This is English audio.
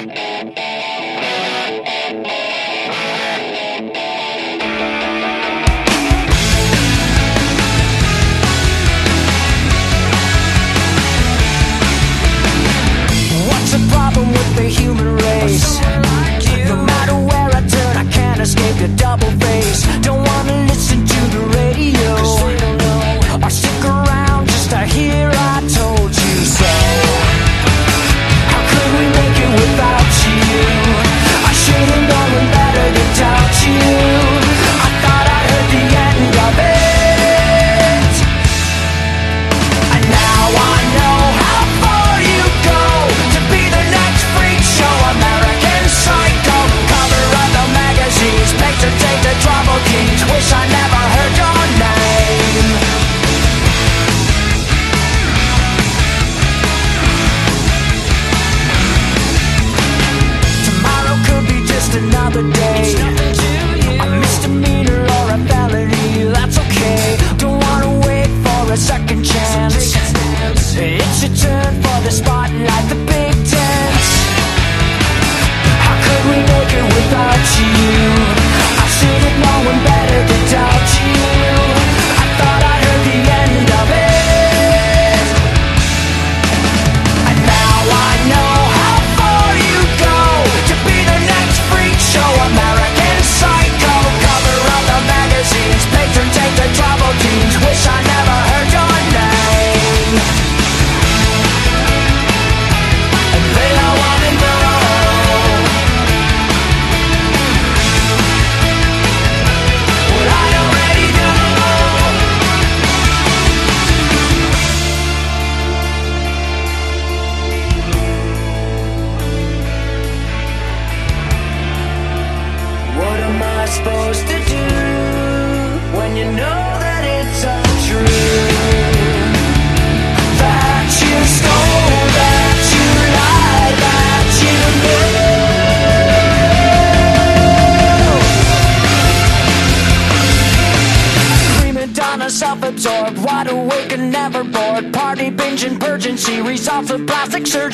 What's the problem with the human race? No matter where I turn, I can't escape your double face. Don't wanna listen to the radio or stick around just to hear I told you so. How could we make it without you? I should've known better to doubt you. I thought I heard the end of it, and now I know how far you go to be the next freak show. American Psycho, cover of the magazines, picture take the trouble kings. Wish I never heard your name. Tomorrow could be just another day, a misdemeanor or a felony, that's okay. Don't wanna wait for a second chance. It's your turn for the spotlight, the big dance. How could we make it without you? I should've known better to doubt you. I thought I heard the end of it, and now I know how far you go to be the next freak show. American Psycho, cover of the magazines, patron take the trouble teens. Wish I never heard your name, and they all wanna know what I already know. What am I supposed to do when you know that it's untrue? That you stole, that you lied, that you knew. Prima donna, self-absorbed, wide awake and never bored. Party binge and purgency, results of plastic surgery.